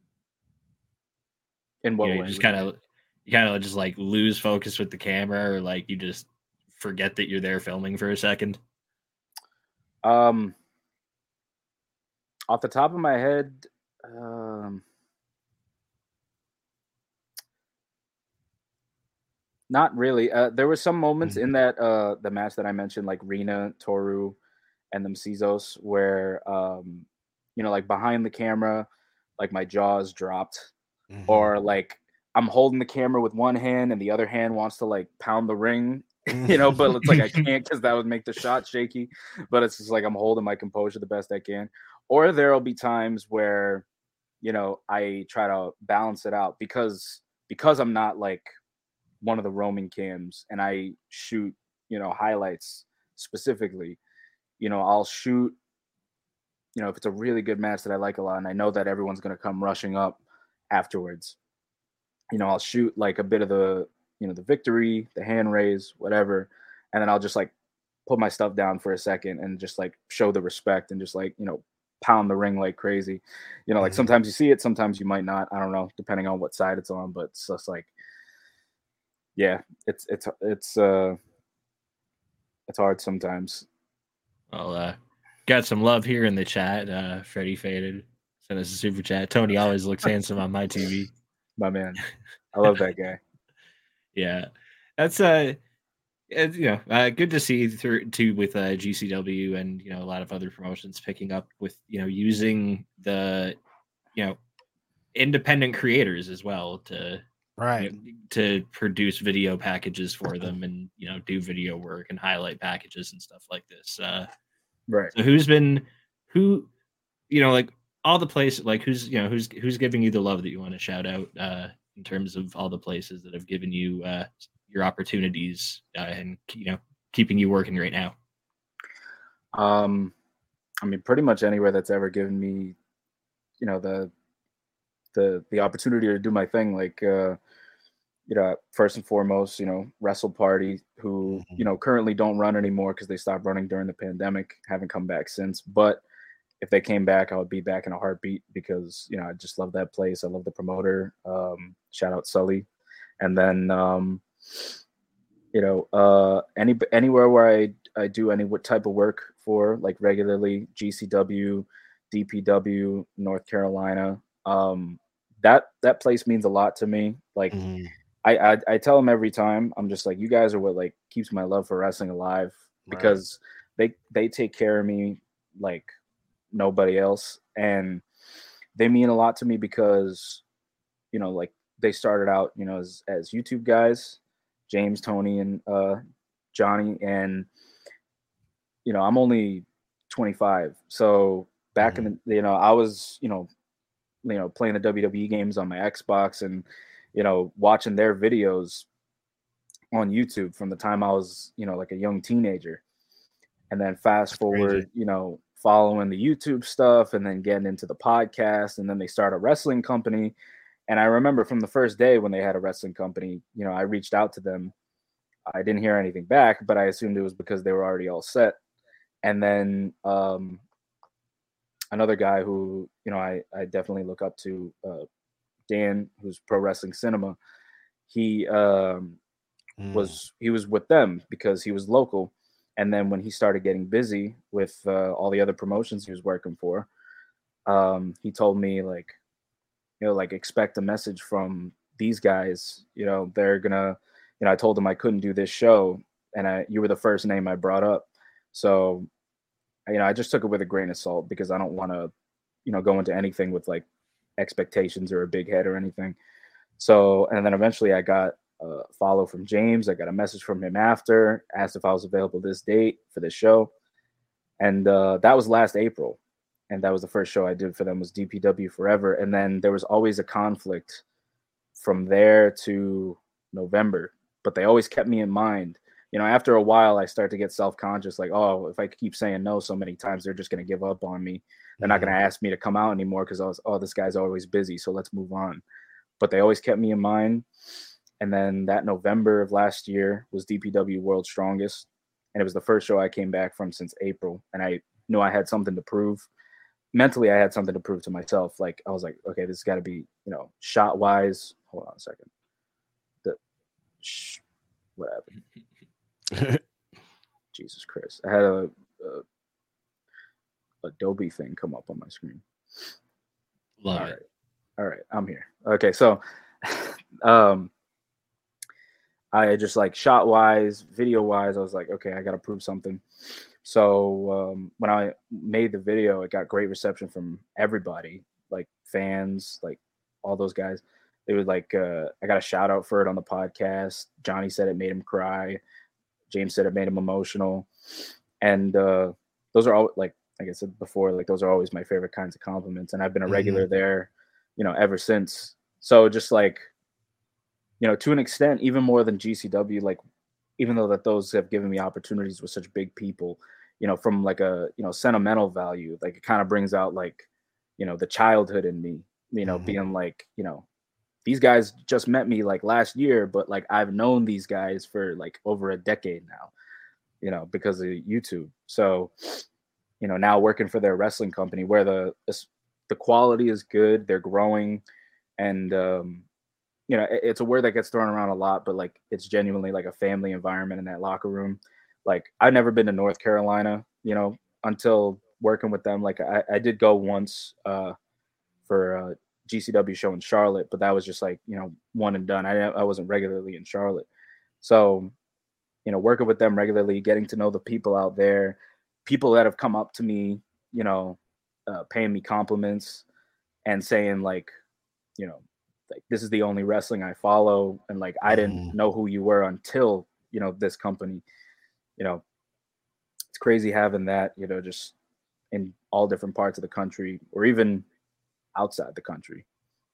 In what way? You kind of just like lose focus with the camera, or like you just forget that you're there filming for a second. Off the top of my head, not really. There were some moments in that the match that I mentioned, like Rina, Toru, and them Cizos, where like behind the camera, like my jaws dropped, or like I'm holding the camera with one hand and the other hand wants to like pound the ring. But it's like I can't, because that would make the shot shaky. But it's just like I'm holding my composure the best I can. Or there'll be times where, I try to balance it out because I'm not like one of the roaming cams, and I shoot, highlights specifically. I'll shoot, if it's a really good match that I like a lot, and I know that everyone's gonna come rushing up afterwards. I'll shoot like a bit of the the victory, the hand raise, whatever. And then I'll just like put my stuff down for a second and just like show the respect and just like, pound the ring like crazy. Like sometimes you see it, sometimes you might not. I don't know, depending on what side it's on, but it's just like, yeah, it's hard sometimes. Well, got some love here in the chat. Freddie Faded sent us a super chat. Tony always looks handsome on my TV. My man. I love that guy. Yeah, that's good to see through too with GCW and a lot of other promotions picking up with using the independent creators as well to right, to produce video packages for them and do video work and highlight packages and stuff like this. Right. So who like all the places, like who's giving you the love that you want to shout out in terms of all the places that have given you your opportunities and keeping you working right now? I mean, pretty much anywhere that's ever given me, the opportunity to do my thing. Like, first and foremost, Wrestle Party, who, currently don't run anymore because they stopped running during the pandemic, haven't come back since. But if they came back, I would be back in a heartbeat because, I just love that place. I love the promoter. Shout out Sully. And then, anywhere where I do any what type of work for, like regularly, GCW, DPW, North Carolina. That place means a lot to me. Like, I tell them every time, I'm just like, you guys are what like keeps my love for wrestling alive, because they take care of me like nobody else, and they mean a lot to me because like they started out as YouTube guys, James, Tony, and Johnny, and I'm only 25, so back in the I was playing the WWE games on my Xbox and watching their videos on YouTube from the time I was like a young teenager, and then fast forward following the YouTube stuff and then getting into the podcast, and then they start a wrestling company. And I remember from the first day when they had a wrestling company, I reached out to them. I didn't hear anything back, but I assumed it was because they were already all set. And then another guy who I definitely look up to, Dan, who's Pro Wrestling Cinema. He was with them because he was local. And then when he started getting busy with all the other promotions he was working for, he told me like expect a message from these guys. They're gonna. I told him I couldn't do this show, and you were the first name I brought up. So, I just took it with a grain of salt because I don't want to, go into anything with like expectations or a big head or anything. So, and then eventually I got a follow from James. I got a message from him after, asked if I was available this date for this show. And that was last April. And that was the first show I did for them, was DPW Forever. And then there was always a conflict from there to November, but they always kept me in mind. After a while, I start to get self-conscious, like, oh, if I keep saying no so many times, they're just going to give up on me. They're not going to ask me to come out anymore because this guy's always busy, so let's move on. But they always kept me in mind. And then that November of last year was DPW World's Strongest, and it was the first show I came back from since April, and I knew I had something to prove. Mentally, I had something to prove to myself. Like, I was like, okay, this has got to be, shot-wise. Hold on a second. What happened? Jesus Christ. I had a Adobe thing come up on my screen. Love it. All right, I'm here. Okay, so I just like shot wise, video wise, I was like, okay, I got to prove something. So when I made the video, it got great reception from everybody, like fans, like all those guys. It was like, I got a shout out for it on the podcast. Johnny said it made him cry. James said it made him emotional. And those are all, like I said before, like those are always my favorite kinds of compliments. And I've been a regular there, ever since. So just like, to an extent, even more than GCW, like, even though that those have given me opportunities with such big people, from like a, sentimental value, like it kind of brings out like, the childhood in me, being like, these guys just met me like last year, but like I've known these guys for like over a decade now, because of YouTube. So, now working for their wrestling company where the quality is good, they're growing, and it's a word that gets thrown around a lot, but like it's genuinely like a family environment in that locker room. Like I've never been to North Carolina, until working with them. Like I did go once for a GCW show in Charlotte, but that was just like, one and done. I wasn't regularly in Charlotte. So, working with them regularly, getting to know the people out there, people that have come up to me, paying me compliments and saying like, like this is the only wrestling I follow, and like I didn't know who you were until this company. It's crazy having that, just in all different parts of the country or even outside the country.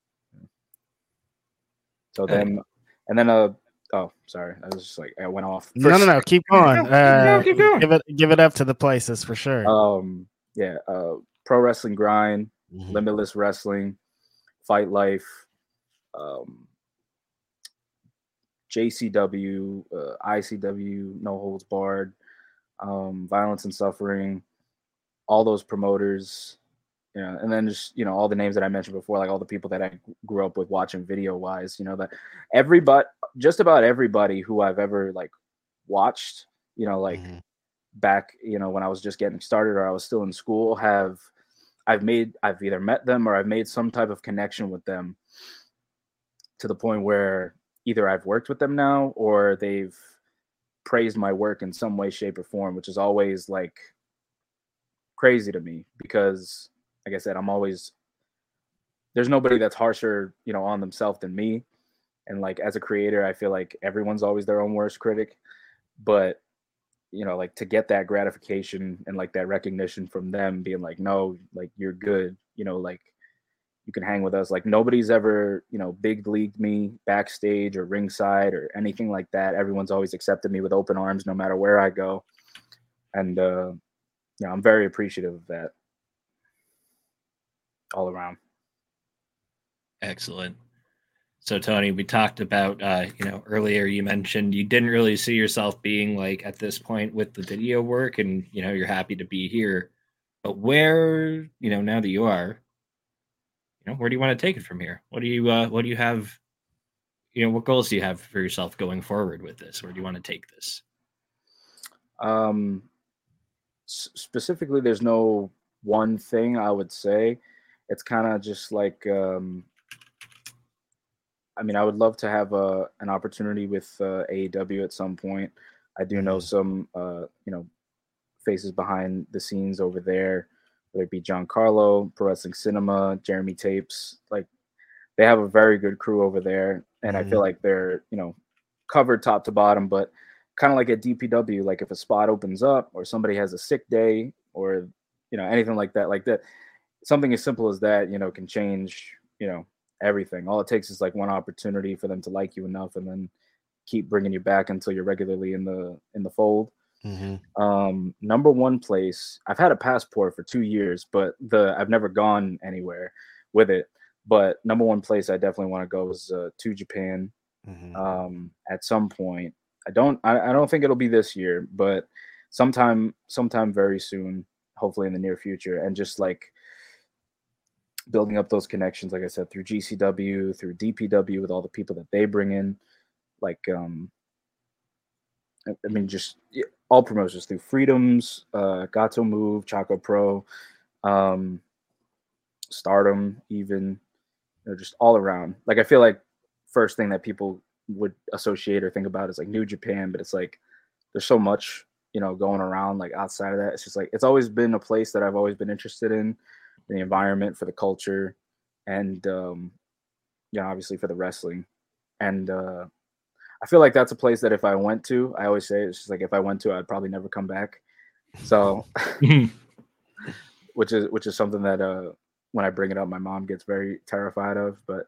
So then, and then oh, sorry, I was just like I went off. No, keep going. Keep going. Give it up to the places for sure. Yeah, Pro Wrestling Grind, Limitless Wrestling, Fight Life, JCW, ICW, No Holds Barred, Violence and Suffering, all those promoters, and then just all the names that I mentioned before, like all the people that I grew up with watching video wise, that everybody, just about everybody who I've ever like watched, back, when I was just getting started or I was still in school, I've either met them or I've made some type of connection with them to the point where either I've worked with them now or they've praised my work in some way, shape, or form, which is always like crazy to me because, like I said, there's nobody that's harsher, on themselves than me. And like as a creator, I feel like everyone's always their own worst critic. But like to get that gratification and like that recognition from them being like, no, like you're good, like you can hang with us. Like nobody's ever, big leagued me backstage or ringside or anything like that. Everyone's always accepted me with open arms, no matter where I go. And, I'm very appreciative of that all around. Excellent. So Tony, we talked about, earlier you mentioned you didn't really see yourself being like at this point with the video work and, you're happy to be here, but where, now that you are, where do you want to take it from here? What do you have, what goals do you have for yourself going forward with this? Where do you want to take this? Specifically, there's no one thing I would say. It's kind of just like, I would love to have an opportunity with AEW at some point. I do know some, faces behind the scenes over there, whether it be John Carlo, Pro Wrestling Cinema, Jeremy Tapes. Like, they have a very good crew over there, and I feel like they're, covered top to bottom. But kind of like at DPW, like if a spot opens up or somebody has a sick day or anything like that, something as simple as that, can change, everything. All it takes is like one opportunity for them to like you enough and then keep bringing you back until you're regularly in the fold. Number one place, I've had a passport for 2 years, but I've never gone anywhere with it. But number one place I definitely want to go is to Japan at some point. I don't think it'll be this year, but sometime very soon, hopefully in the near future. And just like building up those connections, like I said, through GCW, through DPW, with all the people that they bring in, like, just all promotions through Freedoms, Gato Move, Choco Pro, Stardom, even, just all around. Like, I feel like first thing that people would associate or think about is like New Japan, but it's like there's so much, going around like outside of that. It's just like it's always been a place that I've always been interested in. The environment, for the culture, and obviously for the wrestling. And I feel like that's a place that if I went to, I always say it's just like if I went to, I'd probably never come back. So which is something that when I bring it up, my mom gets very terrified of. But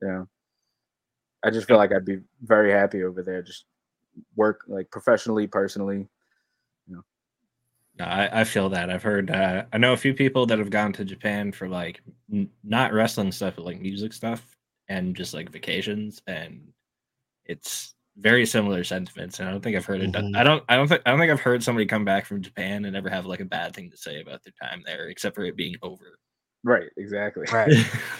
I just feel like I'd be very happy over there, just work like professionally, personally. No, I feel that. I've heard, I know a few people that have gone to Japan for like not wrestling stuff, but like music stuff and just like vacations, and it's very similar sentiments. And I don't think I've heard it. I don't think I've heard somebody come back from Japan and ever have like a bad thing to say about their time there, except for it being over. Right. Exactly. Right.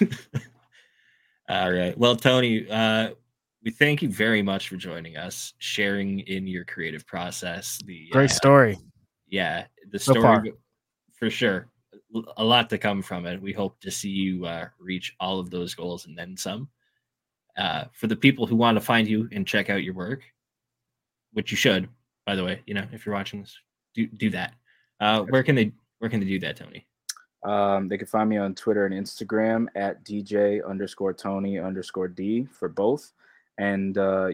All right. Well, Tony, we thank you very much for joining us, sharing in your creative process. Great story. Yeah, the So story far. for sure. A lot to come from it. We hope to see you reach all of those goals and then some. For the people who want to find you and check out your work, which you should, by the way, if you're watching this, do that. Where can they do that, Tony? They can find me on Twitter and Instagram at DJ_Tony_D for both, and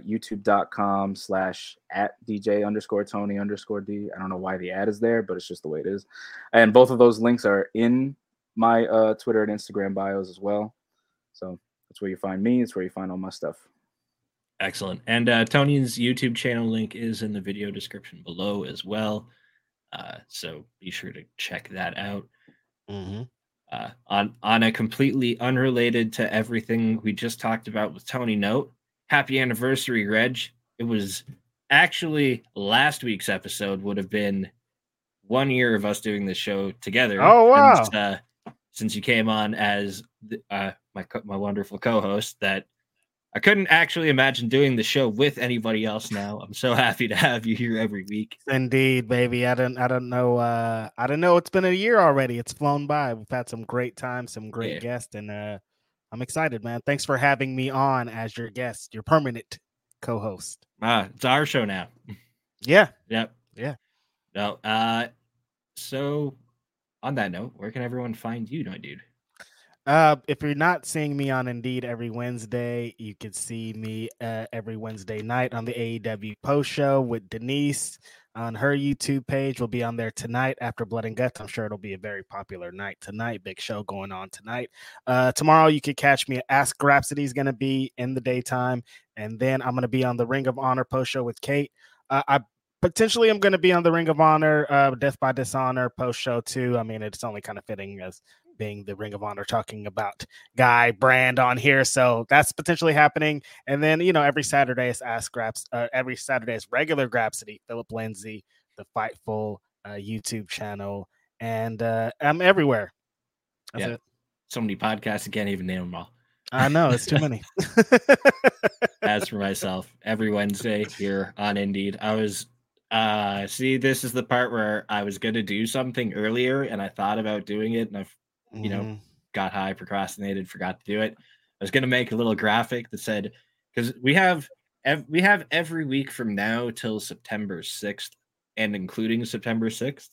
YouTube.com/@DJ_Tony_D. I don't know why the ad is there, but it's just the way it is. And both of those links are in my Twitter and Instagram bios as well. So that's where you find me. It's where you find all my stuff. Excellent. And Tony's YouTube channel link is in the video description below as well. So be sure to check that out. Mm-hmm. On a completely unrelated to everything we just talked about with Tony note, happy anniversary, Reg. It was actually last week's episode would have been 1 year of us doing this show together. Oh, wow. Since you came on as my wonderful co-host, that I couldn't actually imagine doing the show with anybody else now. I'm so happy to have you here every week. Indeed, baby. I don't know. I don't know. It's been a year already. It's flown by. We've had some great times, some great guests, and I'm excited, man. Thanks for having me on as your guest, your permanent co-host. It's our show now. Yeah. Yep. Yeah. No. So on that note, where can everyone find you, my dude? If you're not seeing me on Indeed every Wednesday, you can see me every Wednesday night on the AEW post show with Denise on her YouTube page. We'll be on there tonight after Blood and Guts. I'm sure it'll be a very popular night tonight. Big show going on tonight. Tomorrow you can catch me at Ask Rhapsody is going to be in the daytime. And then I'm going to be on the Ring of Honor post show with Kate. I potentially am going to be on the Ring of Honor Death by Dishonor post show too. I mean, it's only kind of fitting as being the Ring of Honor talking about Guy Brand on here. So that's potentially happening. And then, every Saturday is every Saturday is regular Grapsody, Philip Lindsay, the Fightful YouTube channel. And I'm everywhere. That's it. So many podcasts, I can't even name them all. I know, it's too many. As for myself, every Wednesday here on Indeed, I was see, this is the part where I was going to do something earlier and I thought about doing it and I've got high, procrastinated, forgot to do it. I was going to make a little graphic that said, because we have every week from now till September 6th, and including September 6th,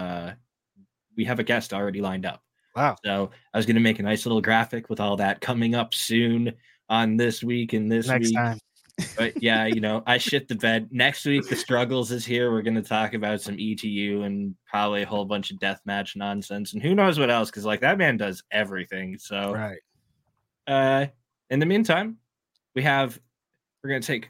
we have a guest already lined up. Wow. So I was going to make a nice little graphic with all that coming up soon on this week and this next week. Time. But yeah, I shit the bed. Next week, the struggles is here. We're going to talk about some ETU and probably a whole bunch of deathmatch nonsense and who knows what else, because that man does everything. So right. In the meantime, we have end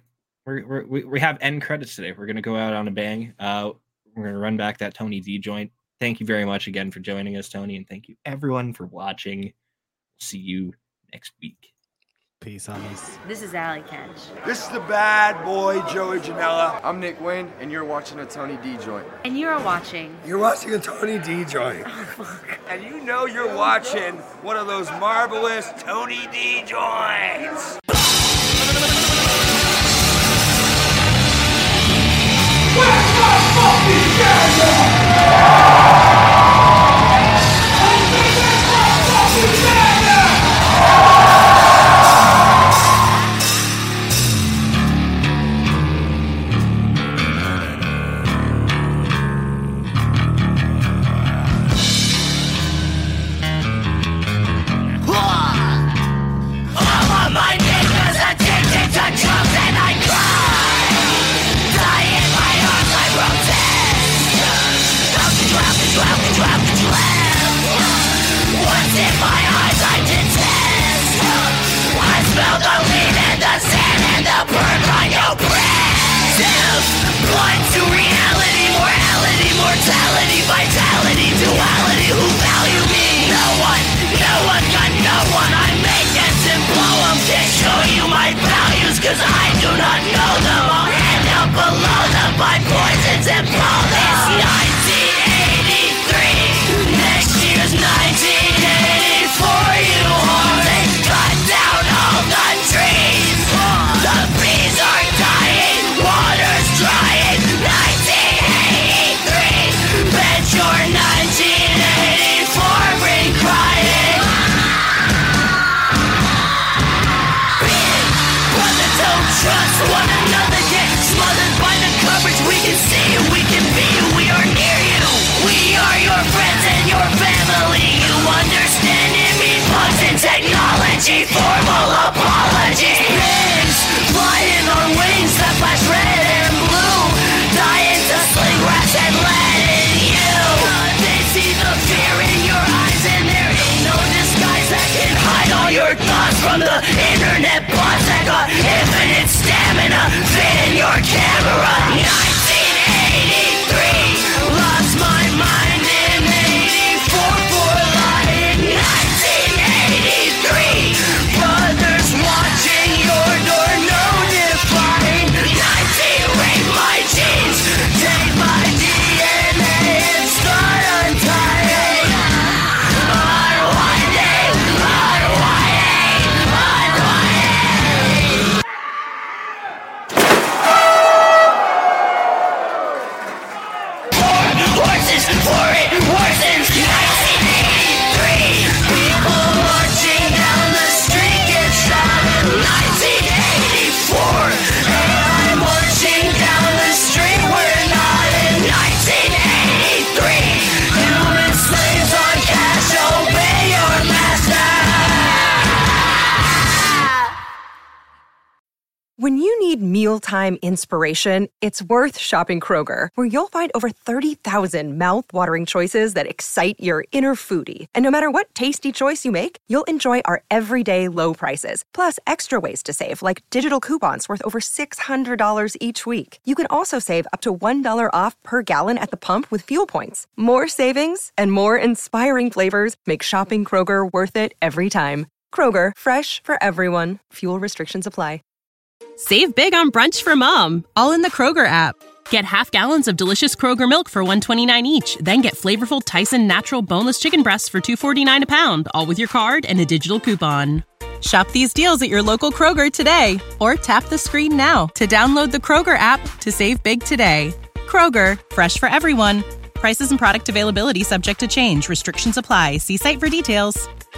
credits today. We're going to go out on a bang. We're going to run back that Tony D joint. Thank you very much again for joining us, Tony, and thank you everyone for watching. See you next week. Peace, homies. This is Allie Kench. This is the bad boy, Joey Janela. I'm Nick Wayne, and you're watching a Tony D joint. And you're watching. You're watching a Tony D joint. And you're watching one of those marvelous Tony D joints. Where's my fucking Vitality, duality, who value me? No one got no one. I make ends and blow them. Can't show you my values, cause I do not know them. I'll end up below them by poisons and blow them. It's 1983, next year's 1984. You are, they cut down all the trees. The bees are dying, water's drying. 1983, bet your 1984 bring crying. Big brother, don't try. family. You understand it means bugs and technology. Formal apologies. Pigs flying on wings that flash red and blue, dying to sling rats and lead in you. They see the fear in your eyes and there ain't no disguise that can hide all your thoughts from the internet bots that got infinite stamina. Fit in your camera. 1983, lost my mind in 84 for lying. 1983, brothers watching your door, no defying. 19, rape my genes, take my DNA and start untying. Unwinding, unwinding, unwinding. Horses for it worsens. 1983, people marching down the street get shot in 1984. AI marching down the street, we're not in 1983. Human slaves on cash, obey your master. When you need mealtime inspiration, it's worth shopping Kroger, where you'll find over 30,000 mouth-watering choices that excite your inner foodie. And no matter what tasty choice you make, you'll enjoy our everyday low prices, plus extra ways to save, like digital coupons worth over $600 each week. You can also save up to $1 off per gallon at the pump with fuel points. More savings and more inspiring flavors make shopping Kroger worth it every time. Kroger, fresh for everyone. Fuel restrictions apply. Save big on brunch for mom, all in the Kroger app. Get half gallons of delicious Kroger milk for $1.29 each. Then get flavorful Tyson natural boneless chicken breasts for $2.49 a pound, all with your card and a digital coupon. Shop these deals at your local Kroger today, or tap the screen now to download the Kroger app to save big today. Kroger, fresh for everyone. Prices and product availability subject to change. Restrictions apply. See site for details.